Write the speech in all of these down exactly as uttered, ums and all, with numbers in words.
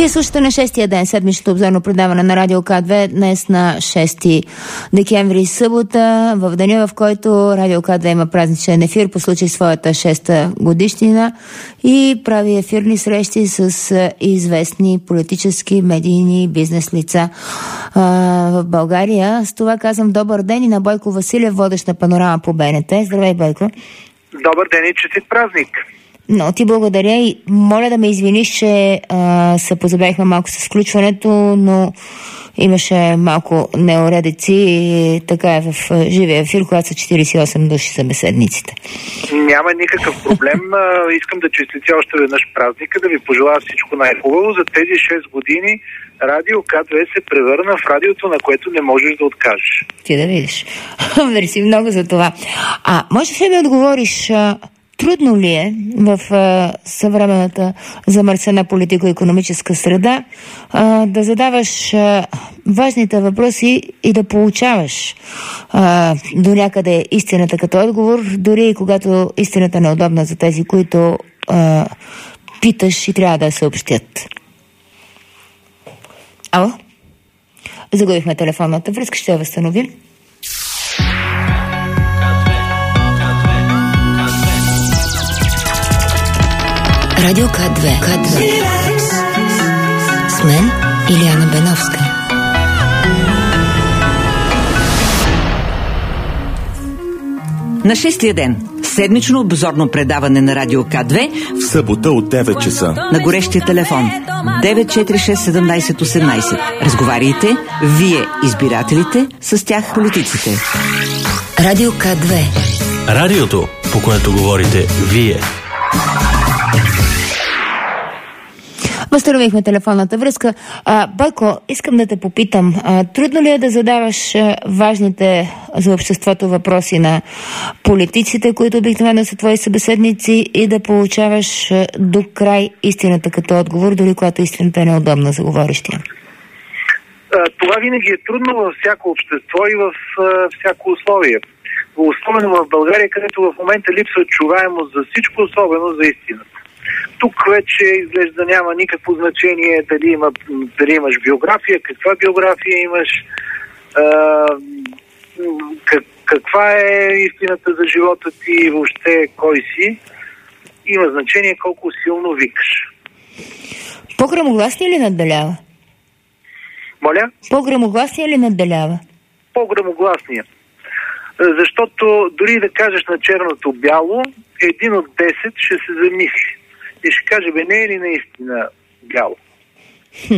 Вие слушате на шестия ден седмичното обзорно предаване на Радио К две, днес на шести декември, събота, в деня, в който Радио К две има празничен ефир по случай своята шеста годишнина и прави ефирни срещи с известни политически, медийни, бизнес лица а, в България. С това казвам добър ден и на Бойко Василев, водещ на Панорама по Б Н Т. Здравей, Бойко! Добър ден и честит празник! Но ти благодаря и моля да ме извиниш, че а, се позабавихме малко с включването, но имаше малко неуредици и така е в живия ефир, когато са четиридесет и осем души събеседниците. Няма никакъв проблем. Искам да честитя още веднъж празника, да ви пожелая всичко най-хубаво. За тези шест години Радио К две се превърна в радиото, на което не можеш да откажеш. Ти да видиш. Мерси много за това. А можеш ли да ми отговориш... Трудно ли е в а, съвременната замърсена политико-икономическа среда а, да задаваш а, важните въпроси и да получаваш а, до някъде истината като отговор, дори и когато истината е неудобна за тези, които а, питаш и трябва да я съобщят? Ало? Загубихме телефонната връзка, ще я възстановим. Радио К две. К две. С мен Илияна Беновска. На шестия ден. Седмично обзорно предаване на Радио К две в събота от девет часа. На горещия телефон девет четири шест седемнайсет осемнайсет. Разговаряйте, вие, избирателите, с тях политиците. Радио К две. Радиото, по което говорите вие. Възстановихме телефонната връзка. А, Бойко, искам да те попитам, а, трудно ли е да задаваш а, важните за обществото въпроси на политиците, които обикновено са твои събеседници, и да получаваш а, до край истината като отговор, дори когато истината е неудобна за говорещия? Това винаги е трудно във всяко общество и в а, всяко условие. Особено в България, където в момента липсва чуваемост за всичко, особено за истината. Тук вече изглежда няма никакво значение дали, има, дали имаш биография, каква биография имаш, а, как, каква е истината за живота ти, въобще кой си. Има значение колко силно викаш. По-грамогласния ли надделява? Моля? По-грамогласния ли надделява? По-грамогласния. Защото дори да кажеш на черното бяло, един от десет ще се замисли. И ще каже, бе, не е ли наистина бяло? Хм.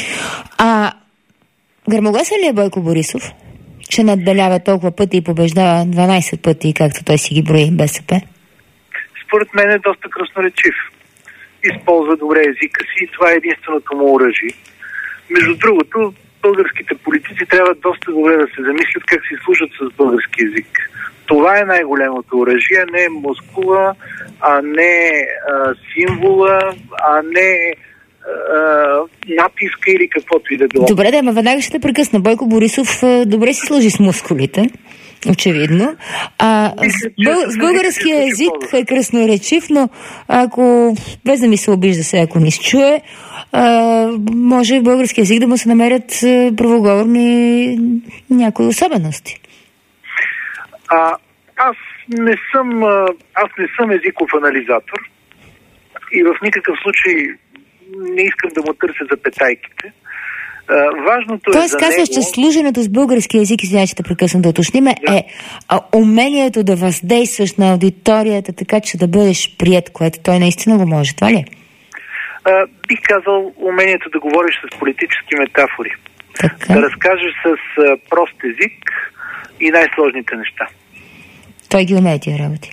А гръмогласен ли е Бойко Борисов, че надделява толкова пъти и побеждава дванайсет пъти, както той си ги брои Б С П? Според мен е доста красноречив. Използва добре езика си и това е единственото му оръжие. Между другото, българските политици трябва доста добре да се замислят как си служат с български език. Това е най-големото оръжие, не мускула, а не а, символа, а не а, натиска или каквото и да било. Добре, да, ама веднага ще те прекъсна. Бойко Борисов добре си служи с мускулите, очевидно. А, Мисля, бъл... с българския език е красноречив, но ако, без да ми се обижда се, ако ни чуе, а, може в български език да му се намерят правоговорни някои особености. А, аз не съм аз не съм езиков анализатор и в никакъв случай не искам да му търся запетайките. А, важното Тоест, е за казваш, него... че служенето с български език, извиня, че те прекъсвам да уточниме, да. е а, умението да въздействаш на аудиторията, така че да бъдеш приет, което той наистина го може. Това ли? А, бих казал умението да говориш с политически метафори. Така. Да разкажеш с а, прост език и най-сложните неща. Той ги умее тия работи.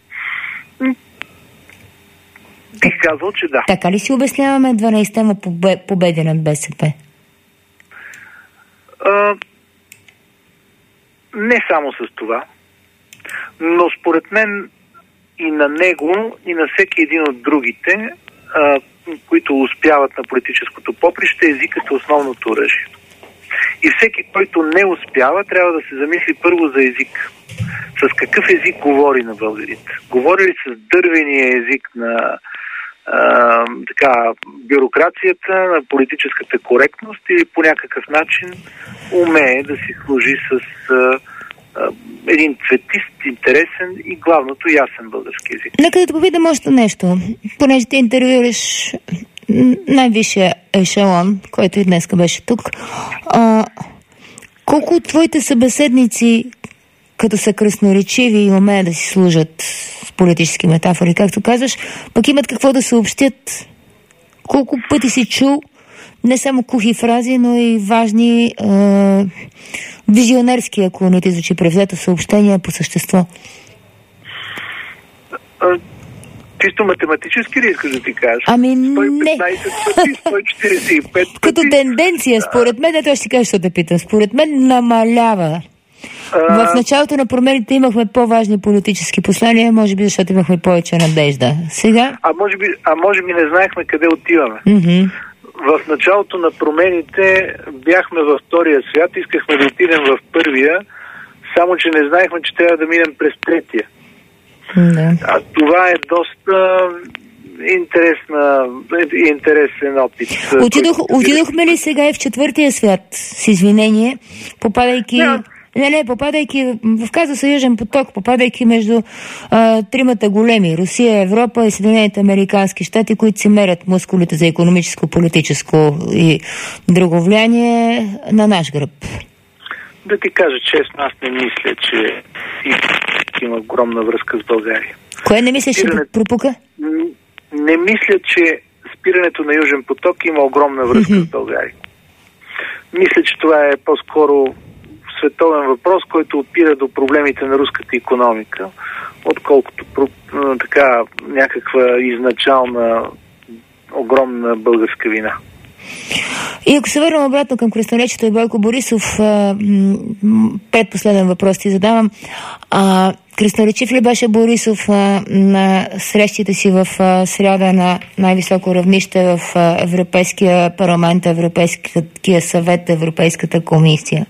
Бих казал, че да. Така ли си обясняваме дванайсетте победи над Б С П? А, не само с това, но според мен и на него, и на всеки един от другите, а, които успяват на политическото поприще, езикът е основното оръжие. И всеки, който не успява, трябва да се замисли първо за език. С какъв език говори на българите? Говори ли с дървения език на а, така, бюрокрацията, на политическата коректност или по някакъв начин умее да си служи с а, а, един цветист, интересен и главното ясен български език. Нека да те попитам още нещо, понеже ти интервюираш най-висшия ешелон, който и днеска беше тук. А, колко от твоите събеседници, като са красноречиви и умеят да си служат с политически метафори, както казваш, пък имат какво да съобщят? Колко пъти си чул не само кухи фрази, но и важни е, визионерски, ако не ти звучи превзето, съобщения по същество? А, чисто математически ли искаш да ти кажеш? Ами не. сто и петнайсет пъти, сто и четирийсет и пет пъти. Като тенденция, според мен, ето ще ти кажа, що да питам, според мен намалява. А... В началото на промените имахме по-важни политически послания, може би защото имахме повече надежда. Сега? А може би, а може би не знаехме къде отиваме. Mm-hmm. В началото на промените бяхме във втория свят, искахме да отидем в първия, само че не знаехме, че трябва да минем през третия. Mm-hmm. А това е доста интересна, интересен опит. Отидох, отидохме ли сега и в четвъртия свят, с извинение, попадайки... Yeah. Не, не, попадайки в казуса Южен поток, попадайки между а, тримата големи, Русия, Европа и Съединените американски щати, които си мерят мускулите за икономическо, политическо и друго влияние на наш гръб. Да ти кажа честно, аз не мисля, че има огромна връзка с България. Кое не мислиш, Спиране... че пропука? Не мисля, че спирането на Южен поток има огромна връзка mm-hmm. с България. Мисля, че това е по-скоро световен въпрос, който опира до проблемите на руската икономика, отколкото така някаква изначална огромна българска вина. И ако се върнем обратно към красноречието и Бойко Борисов, предпоследен въпрос ти задавам. А, красноречив ли беше Борисов а, на срещите си в а, сряда на най-високо равнище в а, Европейския парламент, Европейския съвет, Европейската комисия?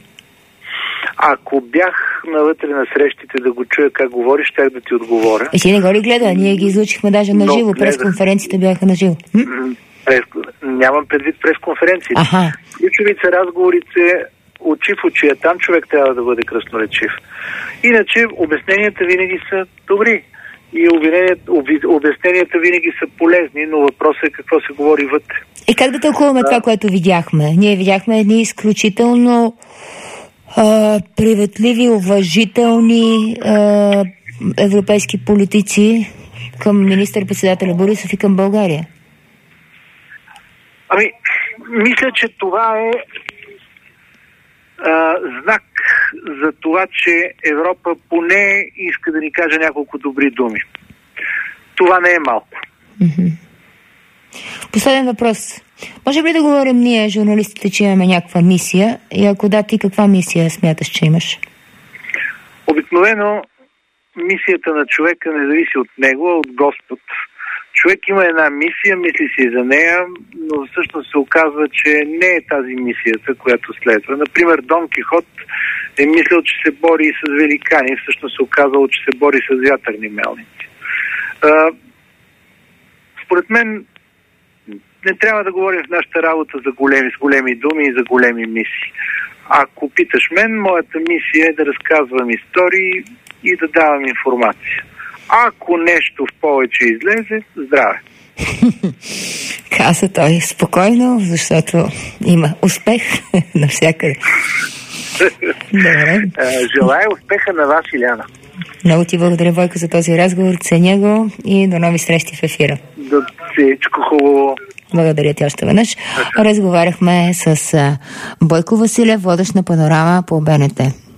Ако бях навътре на срещите да го чуя как говориш, щях да ти отговоря. И си не го ли гледа? Ние ги излучихме даже на живо. Пресконференциите бяха на живо. През... Нямам предвид пресконференциите. Аха. Ключовите разговорите очи в очи, там човек трябва да бъде красноречив. Иначе обясненията винаги са добри. И обясненията винаги са полезни, но въпросът е какво се говори вътре. И как да тълкуваме да. това, което видяхме? Ние видяхме едни изключително а, приветливи, уважителни а, европейски политици към министър-председателя Борисов и към България. Ами, мисля, че това е а, знак за това, че Европа поне иска да ни каже няколко добри думи. Това не е малко. Mm-hmm. Последен въпрос. Може ли да говорим ние, журналистите, че имаме някаква мисия? И ако да, ти каква мисия смяташ, че имаш? Обикновено мисията на човека не зависи от него, а от Господ. Човек има една мисия, мисли си за нея, но всъщност се оказва, че не е тази мисията, която следва. Например, Дон Кихот е мислил, че се бори с великани, всъщност се оказало, че се бори с вятърни мелници. А, според мен не трябва да говорим в нашата работа за големи, с големи думи и за големи мисии. Ако питаш мен, моята мисия е да разказвам истории и да давам информация. Ако нещо в повече излезе, здраве. Каза той спокойно, защото има успех навсякъде. Добре. Желая успеха на вас, Иляна. Много ти благодаря, Бойко, за този разговор. Ценя го и до нови срещи в ефира. До всичко хубаво. Благодаря ти още веднъж. Разговаряхме с Бойко Василев, водещ на Панорама по БНТ.